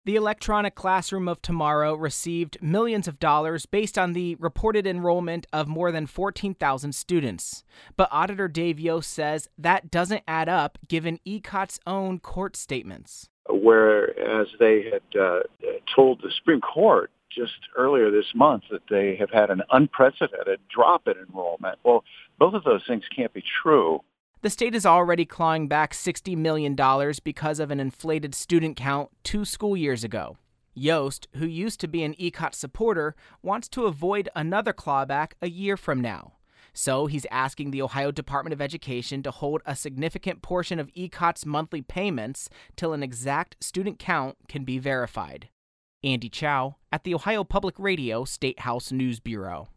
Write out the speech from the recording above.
The electronic classroom of tomorrow received millions of dollars based on the reported enrollment of more than 14,000 students. But Auditor Dave Yost says that doesn't add up given ECOT's own court statements. Whereas they had told the Supreme Court just earlier this month that they have had an unprecedented drop in enrollment. Well, both of those things can't be true. The state is already clawing back $60 million because of an inflated student count 2 school years ago. Yost, who used to be an ECOT supporter, wants to avoid another clawback a year from now. So he's asking the Ohio Department of Education to hold a significant portion of ECOT's monthly payments till an exact student count can be verified. Andy Chow at the Ohio Public Radio State House News Bureau.